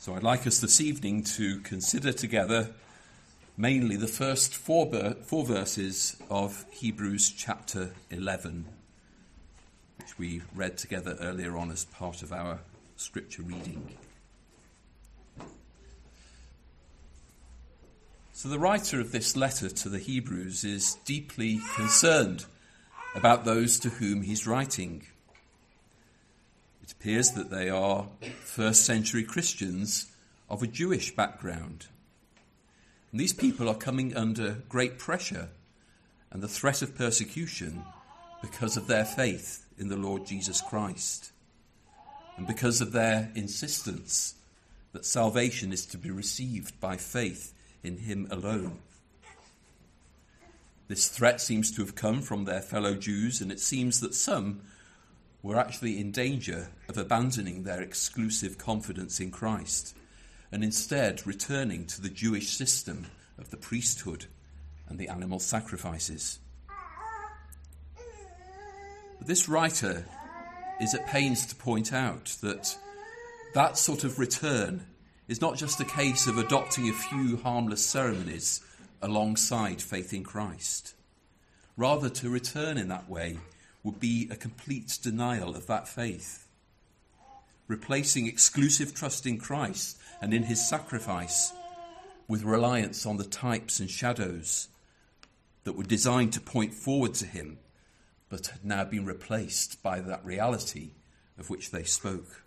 So I'd like us this evening to consider together mainly the first four verses of Hebrews chapter 11, which we read together earlier on as part of our scripture reading. So the writer of this letter to the Hebrews is deeply concerned about those to whom he's writing. It appears that they are first century Christians of a Jewish background. And these people are coming under great pressure and the threat of persecution because of their faith in the Lord Jesus Christ and because of their insistence that salvation is to be received by faith in him alone. This threat seems to have come from their fellow Jews, and it seems that some were actually in danger of abandoning their exclusive confidence in Christ and instead returning to the Jewish system of the priesthood and the animal sacrifices. But this writer is at pains to point out that that sort of return is not just a case of adopting a few harmless ceremonies alongside faith in Christ. Rather, to return in that way would be a complete denial of that faith, replacing exclusive trust in Christ and in his sacrifice with reliance on the types and shadows that were designed to point forward to him, but had now been replaced by that reality of which they spoke.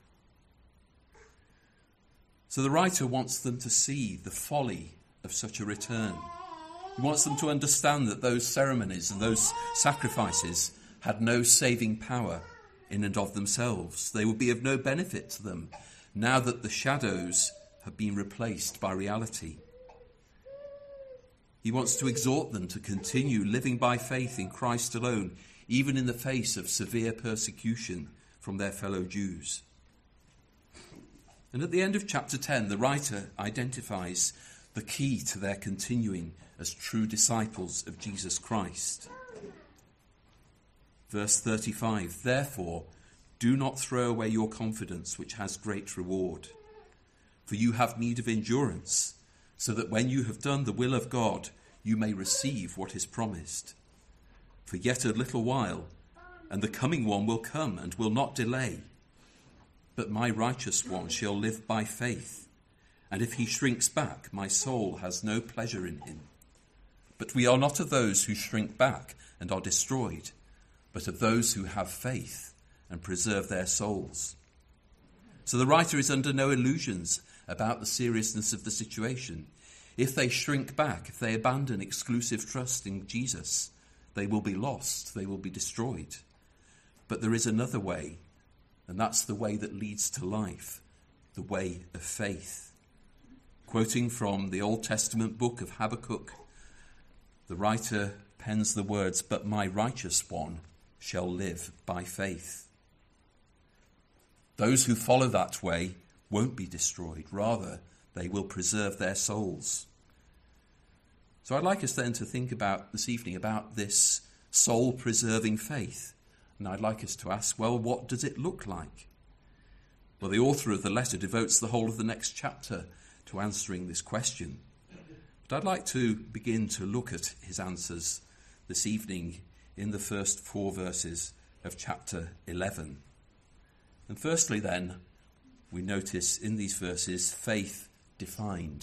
So the writer wants them to see the folly of such a return. He wants them to understand that those ceremonies and those sacrifices had no saving power in and of themselves. They would be of no benefit to them now that the shadows have been replaced by reality. He wants to exhort them to continue living by faith in Christ alone, even in the face of severe persecution from their fellow Jews. And at the end of chapter 10, the writer identifies the key to their continuing as true disciples of Jesus Christ. Verse 35, "Therefore, do not throw away your confidence, which has great reward. For you have need of endurance, so that when you have done the will of God, you may receive what is promised. For yet a little while, and the coming one will come and will not delay. But my righteous one shall live by faith, and if he shrinks back, my soul has no pleasure in him. But we are not of those who shrink back and are destroyed, but of those who have faith and preserve their souls." So the writer is under no illusions about the seriousness of the situation. If they shrink back, if they abandon exclusive trust in Jesus, they will be lost, they will be destroyed. But there is another way, and that's the way that leads to life, the way of faith. Quoting from the Old Testament book of Habakkuk, the writer pens the words, "But my righteous one shall live by faith." Those who follow that way won't be destroyed. Rather, they will preserve their souls. So I'd like us then to think about this evening about this soul-preserving faith. And I'd like us to ask, well, what does it look like? Well, the author of the letter devotes the whole of the next chapter to answering this question. But I'd like to begin to look at his answers this evening in the first four verses of chapter 11. And firstly then, we notice in these verses faith defined.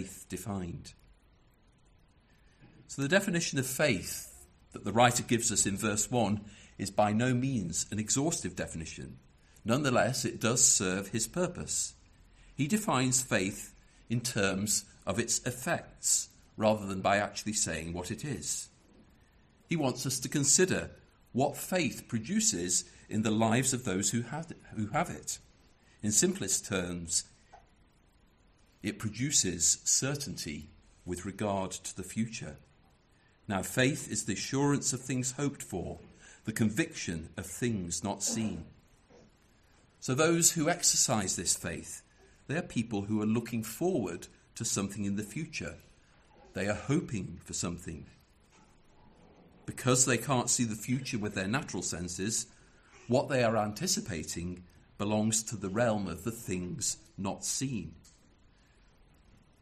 So the definition of faith that the writer gives us in verse 1 is by no means an exhaustive definition. Nonetheless, it does serve his purpose. He defines faith in terms of its effects, rather than by actually saying what it is. He wants us to consider what faith produces in the lives of those who have it. In simplest terms, it produces certainty with regard to the future. Now, faith is the assurance of things hoped for, the conviction of things not seen. So those who exercise this faith, they are people who are looking forward to something in the future. They are hoping for something. Because they can't see the future with their natural senses, what they are anticipating belongs to the realm of the things not seen.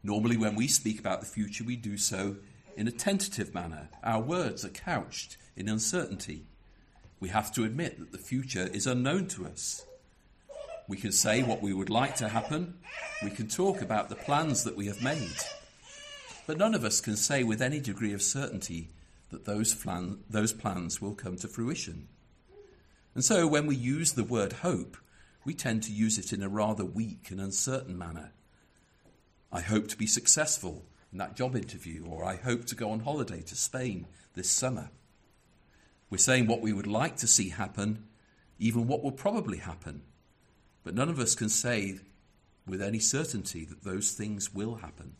Normally when we speak about the future, we do so in a tentative manner. Our words are couched in uncertainty. We have to admit that the future is unknown to us. We can say what we would like to happen. We can talk about the plans that we have made. But none of us can say with any degree of certainty that those plans will come to fruition. And so when we use the word hope, we tend to use it in a rather weak and uncertain manner. I hope to be successful in that job interview, or I hope to go on holiday to Spain this summer. We're saying what we would like to see happen, even what will probably happen. But none of us can say with any certainty that those things will happen.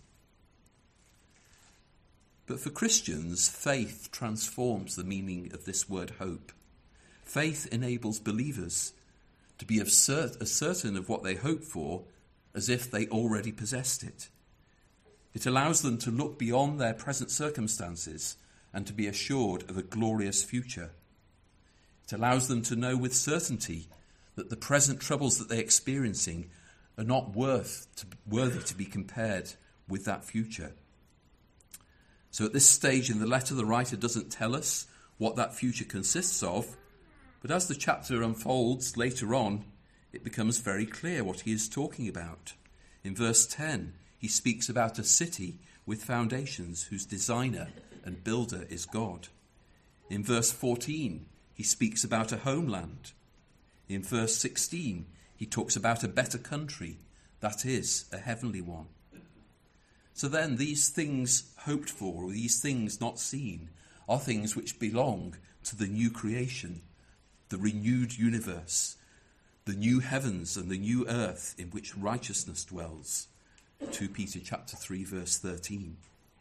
But for Christians, faith transforms the meaning of this word hope. Faith enables believers to be as certain of what they hope for as if they already possessed it. It allows them to look beyond their present circumstances and to be assured of a glorious future. It allows them to know with certainty that the present troubles that they're experiencing are not worthy to be compared with that future. So at this stage in the letter, the writer doesn't tell us what that future consists of, but as the chapter unfolds later on, it becomes very clear what he is talking about. In verse 10, he speaks about a city with foundations whose designer and builder is God. In verse 14, he speaks about a homeland. In verse 16, he talks about a better country, that is, a heavenly one. So then these things hoped for, or these things not seen, are things which belong to the new creation, the renewed universe, the new heavens and the new earth in which righteousness dwells. 2 Peter chapter 3 verse 13.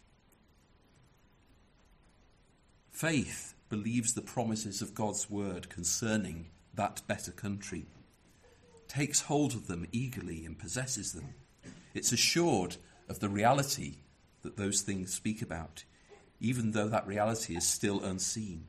Faith believes the promises of God's word concerning that better country, takes hold of them eagerly and possesses them. It's assured of the reality that those things speak about, even though that reality is still unseen.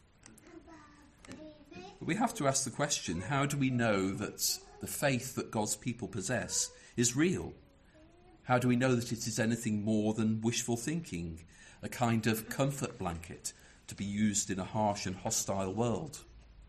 But we have to ask the question, how do we know that the faith that God's people possess is real? How do we know that it is anything more than wishful thinking, a kind of comfort blanket to be used in a harsh and hostile world?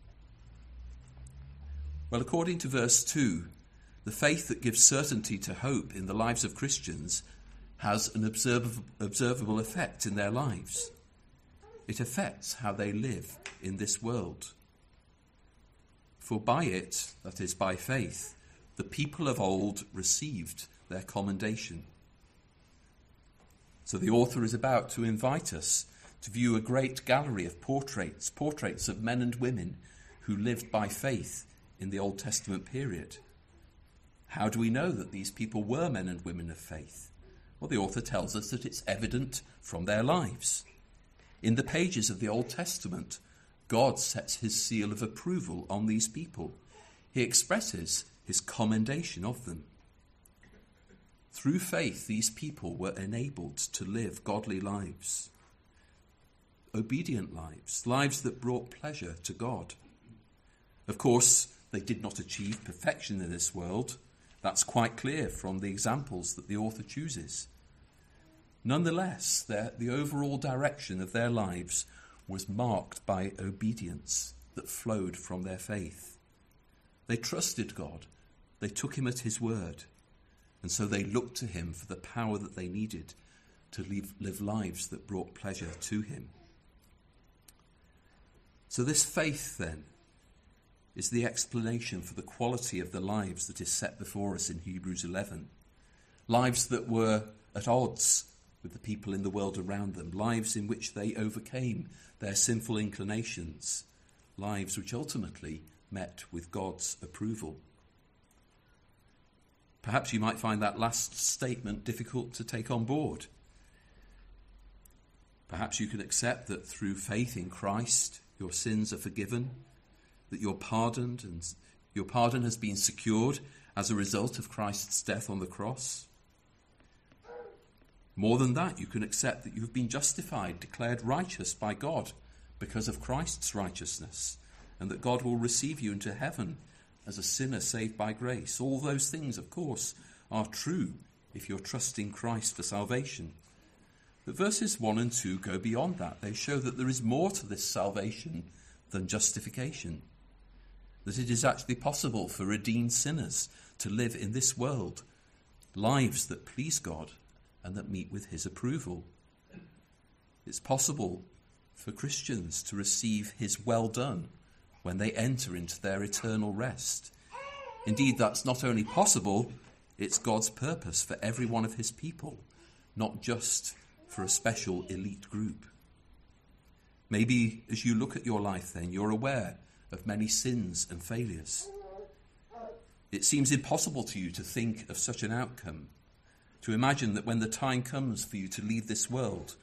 Well, according to verse 2, the faith that gives certainty to hope in the lives of Christians has an observable effect in their lives. It affects how they live in this world. For by it, that is by faith, the people of old received their commendation. So the author is about to invite us to view a great gallery of portraits of men and women who lived by faith in the Old Testament period. How do we know that these people were men and women of faith? Well, the author tells us that it's evident from their lives. In the pages of the Old Testament, God sets his seal of approval on these people. He expresses his commendation of them. Through faith, these people were enabled to live godly lives, obedient lives, lives that brought pleasure to God. Of course, they did not achieve perfection in this world. That's quite clear from the examples that the author chooses. Nonetheless, the overall direction of their lives was marked by obedience that flowed from their faith. They trusted God. They took him at his word. And so they looked to him for the power that they needed to live lives that brought pleasure to him. So this faith, then, is the explanation for the quality of the lives that is set before us in Hebrews 11. Lives that were at odds with the people in the world around them. Lives in which they overcame their sinful inclinations. Lives which ultimately met with God's approval. Perhaps you might find that last statement difficult to take on board. Perhaps you can accept that through faith in Christ, your sins are forgiven, that you're pardoned, and your pardon has been secured as a result of Christ's death on the cross. More than that, you can accept that you have been justified, declared righteous by God because of Christ's righteousness, and that God will receive you into heaven as a sinner saved by grace. All those things, of course, are true if you're trusting Christ for salvation. But verses 1 and 2 go beyond that. They show that there is more to this salvation than justification, that it is actually possible for redeemed sinners to live in this world lives that please God and that meet with his approval. It's possible for Christians to receive his well done when they enter into their eternal rest. Indeed, that's not only possible, it's God's purpose for every one of his people, not just for a special elite group. Maybe as you look at your life then, you're aware of many sins and failures. It seems impossible to you to think of such an outcome, to imagine that when the time comes for you to leave this world,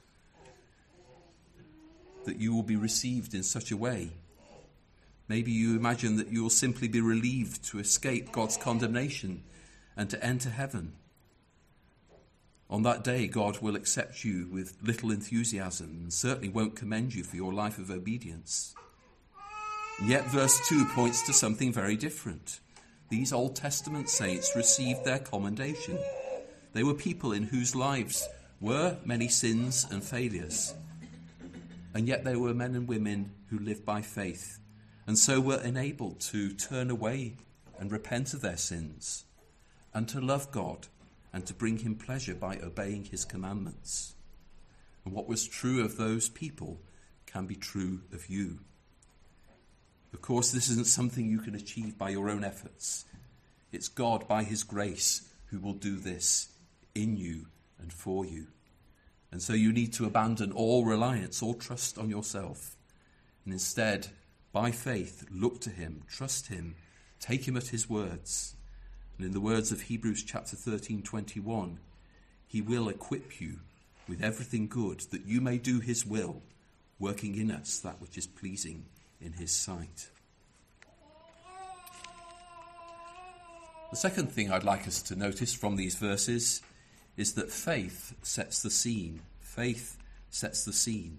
that you will be received in such a way. Maybe you imagine that you will simply be relieved to escape God's condemnation and to enter heaven. On that day, God will accept you with little enthusiasm and certainly won't commend you for your life of obedience. And yet verse 2 points to something very different. These Old Testament saints received their commendation. They were people in whose lives were many sins and failures. And yet they were men and women who lived by faith, and so were enabled to turn away and repent of their sins, and to love God and to bring him pleasure by obeying his commandments. And what was true of those people can be true of you. Of course, this isn't something you can achieve by your own efforts. It's God, by his grace, who will do this in you and for you. And so you need to abandon all reliance, all trust on yourself, and instead, by faith, look to him, trust him, take him at his words. And in the words of Hebrews chapter 13:21, he will equip you with everything good, that you may do his will, working in us that which is pleasing in his sight. The second thing I'd like us to notice from these verses is that faith sets the scene. Faith sets the scene.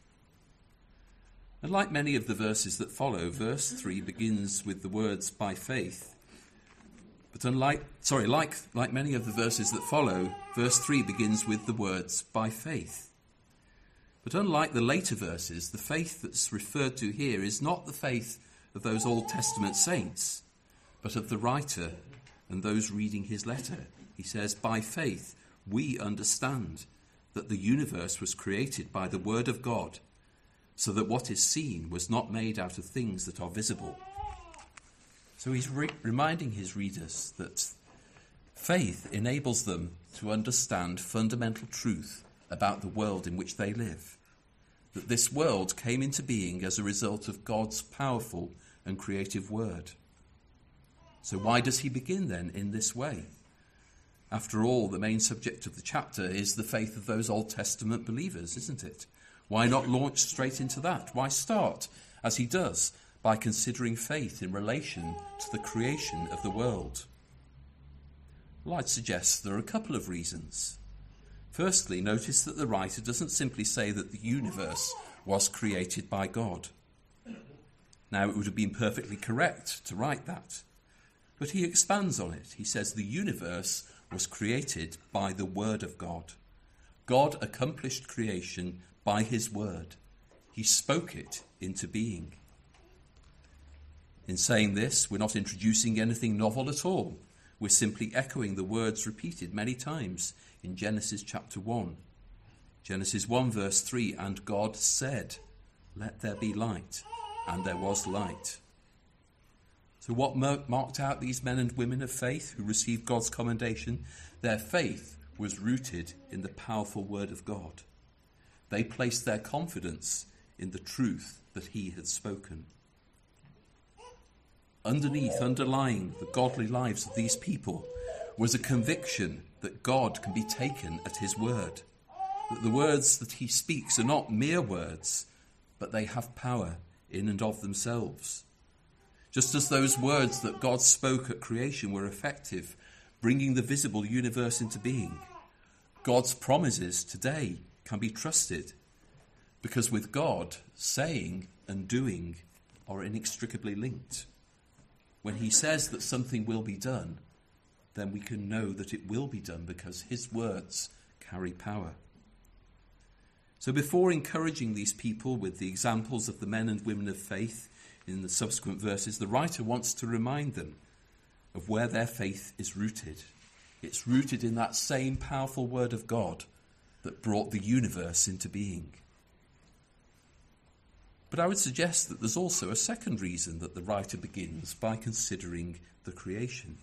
And like many of the verses that follow, verse 3 begins with the words by faith. But like many of the verses that follow, verse 3 begins with the words by faith. But unlike the later verses, the faith that's referred to here is not the faith of those Old Testament saints, but of the writer and those reading his letter. He says, by faith we understand that the universe was created by the word of God, so that what is seen was not made out of things that are visible. So he's reminding his readers that faith enables them to understand fundamental truth about the world in which they live. That this world came into being as a result of God's powerful and creative word. So why does he begin then in this way? After all, the main subject of the chapter is the faith of those Old Testament believers, isn't it? Why not launch straight into that? Why start, as he does, by considering faith in relation to the creation of the world? Well, I'd suggest there are a couple of reasons. Firstly, notice that the writer doesn't simply say that the universe was created by God. Now, it would have been perfectly correct to write that. But he expands on it. He says the universe was created by the word of God. God accomplished creation by his word. He spoke it into being. In saying this, we're not introducing anything novel at all. We're simply echoing the words repeated many times in Genesis chapter 1. Genesis 1 verse 3, and God said, let there be light, and there was light. So what marked out these men and women of faith who received God's commendation? Their faith was rooted in the powerful word of God. They placed their confidence in the truth that he had spoken. Underlying the godly lives of these people was a conviction that God can be taken at his word, that the words that he speaks are not mere words, but they have power in and of themselves. Just as those words that God spoke at creation were effective, bringing the visible universe into being, God's promises today can be trusted, because with God, saying and doing are inextricably linked. When he says that something will be done, then we can know that it will be done because his words carry power. So before encouraging these people with the examples of the men and women of faith in the subsequent verses, the writer wants to remind them of where their faith is rooted. It's rooted in that same powerful word of God that brought the universe into being. But I would suggest that there's also a second reason that the writer begins by considering the creation.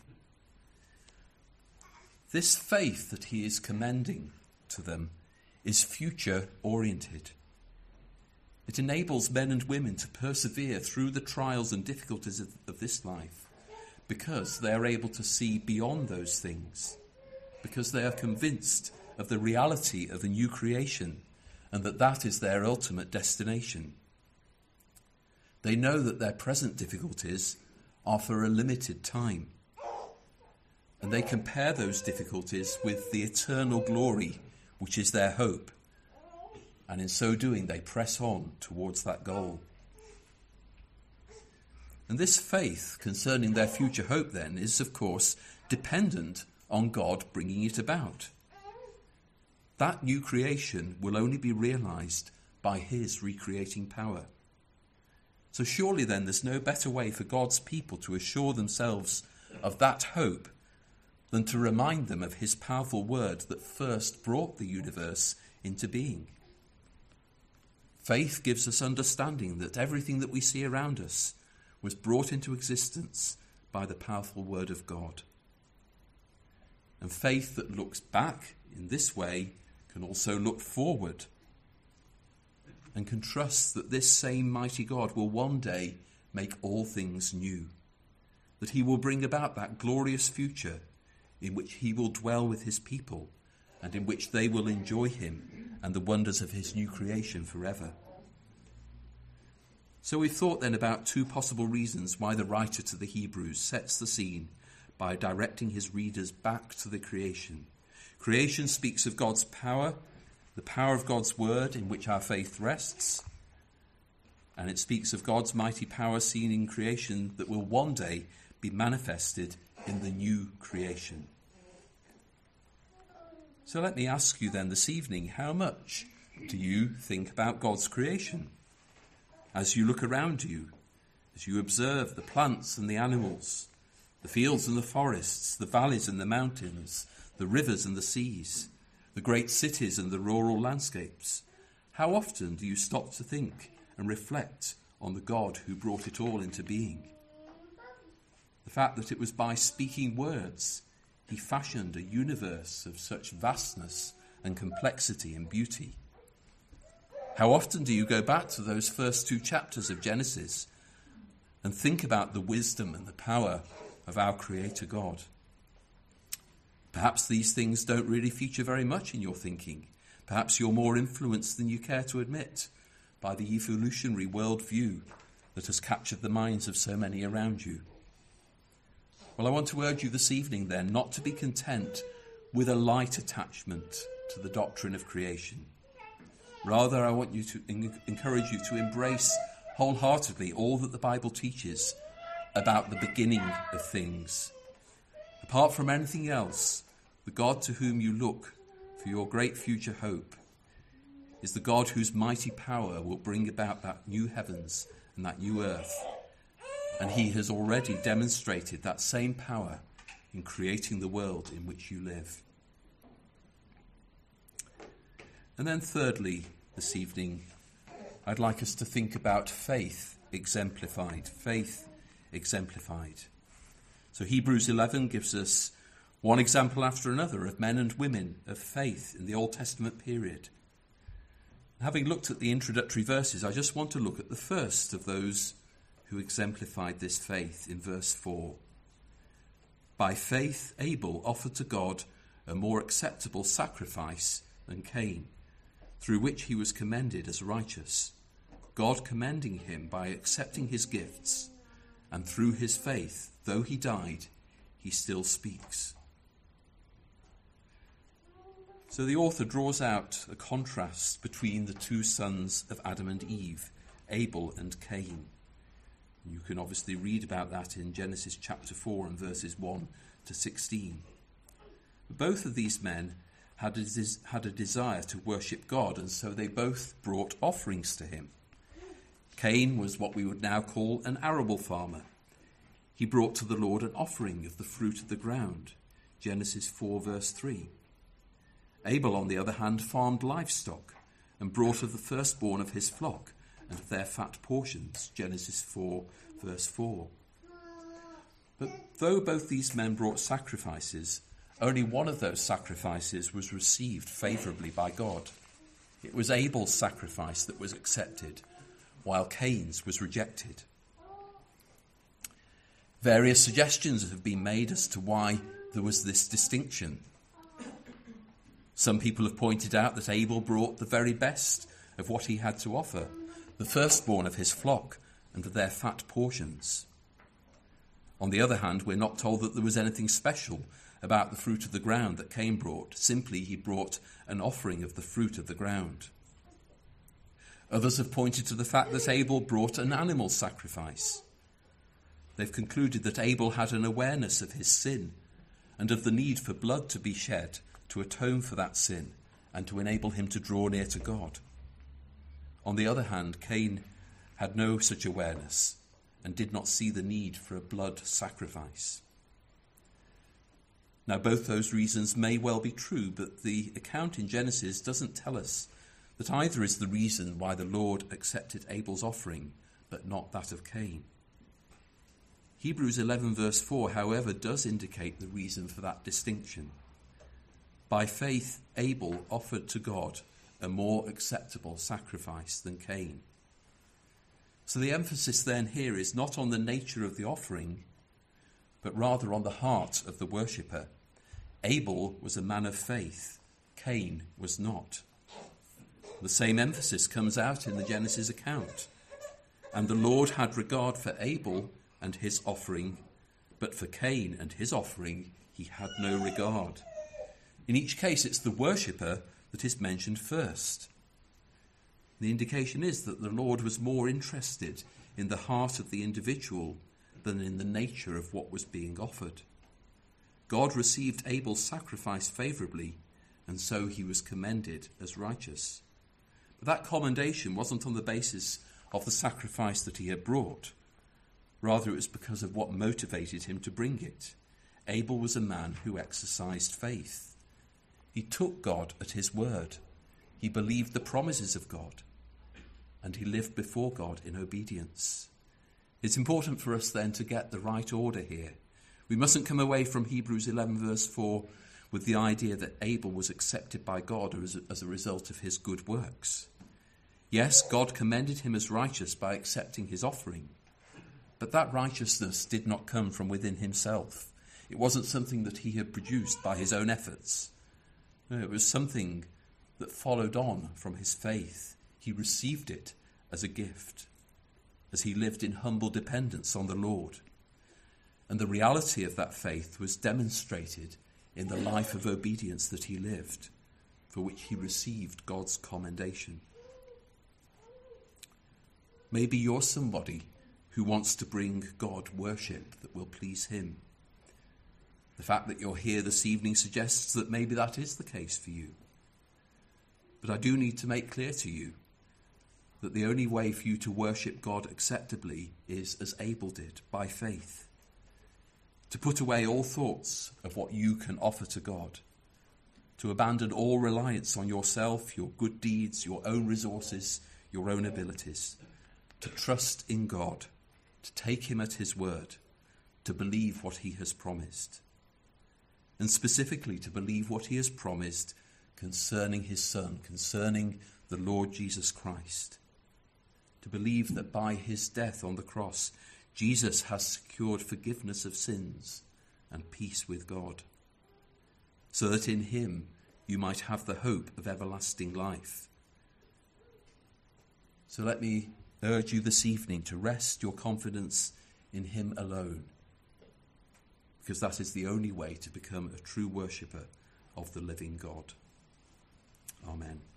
This faith that he is commending to them is future-oriented. It enables men and women to persevere through the trials and difficulties of this life because they are able to see beyond those things, because they are convinced of the reality of a new creation and that that is their ultimate destination. They know that their present difficulties are for a limited time, and they compare those difficulties with the eternal glory which is their hope, and in so doing they press on towards that goal. And this faith concerning their future hope then is, of course, dependent on God bringing it about. That new creation will only be realized by his recreating power. So surely then there's no better way for God's people to assure themselves of that hope than to remind them of his powerful word that first brought the universe into being. Faith gives us understanding that everything that we see around us was brought into existence by the powerful word of God. And faith that looks back in this way can also look forward and can trust that this same mighty God will one day make all things new, that he will bring about that glorious future in which he will dwell with his people and in which they will enjoy him and the wonders of his new creation forever. So we've thought then about two possible reasons why the writer to the Hebrews sets the scene by directing his readers back to the creation. Creation speaks of God's power, the power of God's word in which our faith rests, and it speaks of God's mighty power seen in creation that will one day be manifested in the new creation. So let me ask you then this evening, how much do you think about God's creation? As you look around you, as you observe the plants and the animals, the fields and the forests, the valleys and the mountains, the rivers and the seas, the great cities and the rural landscapes, how often do you stop to think and reflect on the God who brought it all into being? The fact that it was by speaking words he fashioned a universe of such vastness and complexity and beauty. How often do you go back to those first two chapters of Genesis and think about the wisdom and the power of our Creator God? Perhaps these things don't really feature very much in your thinking. Perhaps you're more influenced than you care to admit by the evolutionary worldview that has captured the minds of so many around you. Well, I want to urge you this evening then not to be content with a light attachment to the doctrine of creation. Rather, I want you to encourage you to embrace wholeheartedly all that the Bible teaches about the beginning of things. Apart from anything else, the God to whom you look for your great future hope is the God whose mighty power will bring about that new heavens and that new earth. And he has already demonstrated that same power in creating the world in which you live. And then thirdly, this evening, I'd like us to think about faith exemplified. Faith exemplified. So Hebrews 11 gives us one example after another of men and women of faith in the Old Testament period. Having looked at the introductory verses, I just want to look at the first of those who exemplified this faith in verse 4. By faith, Abel offered to God a more acceptable sacrifice than Cain, through which he was commended as righteous, God commending him by accepting his gifts, and through his faith, though he died, he still speaks. So the author draws out a contrast between the two sons of Adam and Eve, Abel and Cain. You can obviously read about that in Genesis chapter 4 and verses 1 to 16. Both of these men had a desire to worship God, and so they both brought offerings to him. Cain was what we would now call an arable farmer. He brought to the Lord an offering of the fruit of the ground, Genesis 4 verse 3. Abel, on the other hand, farmed livestock and brought of the firstborn of his flock and of their fat portions, Genesis 4 verse 4. But though both these men brought sacrifices, only one of those sacrifices was received favourably by God. It was Abel's sacrifice that was accepted, while Cain's was rejected. Various suggestions have been made as to why there was this distinction. Some people have pointed out that Abel brought the very best of what he had to offer, the firstborn of his flock and of their fat portions. On the other hand, we're not told that there was anything special about the fruit of the ground that Cain brought. Simply, he brought an offering of the fruit of the ground. Others have pointed to the fact that Abel brought an animal sacrifice. They've concluded that Abel had an awareness of his sin and of the need for blood to be shed to atone for that sin and to enable him to draw near to God. On the other hand, Cain had no such awareness and did not see the need for a blood sacrifice. Now, both those reasons may well be true, but the account in Genesis doesn't tell us that either is the reason why the Lord accepted Abel's offering, but not that of Cain. Hebrews 11 verse 4, however, does indicate the reason for that distinction. By faith, Abel offered to God a more acceptable sacrifice than Cain. So the emphasis then here is not on the nature of the offering, but rather on the heart of the worshipper. Abel was a man of faith. Cain was not. The same emphasis comes out in the Genesis account. And the Lord had regard for Abel and his offering, but for Cain and his offering he had no regard. In each case, it's the worshipper that is mentioned first. The indication is that the Lord was more interested in the heart of the individual than in the nature of what was being offered. God received Abel's sacrifice favourably, and so he was commended as righteous. But that commendation wasn't on the basis of the sacrifice that he had brought. Rather, it was because of what motivated him to bring it. Abel was a man who exercised faith. He took God at his word. He believed the promises of God, and he lived before God in obedience. It's important for us then to get the right order here. We mustn't come away from Hebrews 11 verse 4 with the idea that Abel was accepted by God as a result of his good works. Yes, God commended him as righteous by accepting his offering, but that righteousness did not come from within himself. It wasn't something that he had produced by his own efforts. No, it was something that followed on from his faith. He received it as a gift, as he lived in humble dependence on the Lord. And the reality of that faith was demonstrated in the life of obedience that he lived, for which he received God's commendation. Maybe you're somebody who wants to bring God worship that will please him. The fact that you're here this evening suggests that maybe that is the case for you. But I do need to make clear to you that the only way for you to worship God acceptably is as Abel did, by faith. To put away all thoughts of what you can offer to God. To abandon all reliance on yourself, your good deeds, your own resources, your own abilities. To trust in God, to take him at his word, to believe what he has promised. And specifically to believe what he has promised concerning his Son, concerning the Lord Jesus Christ. To believe that by his death on the cross, Jesus has secured forgiveness of sins and peace with God, so that in him you might have the hope of everlasting life. So let me urge you this evening to rest your confidence in him alone, because that is the only way to become a true worshipper of the living God. Amen.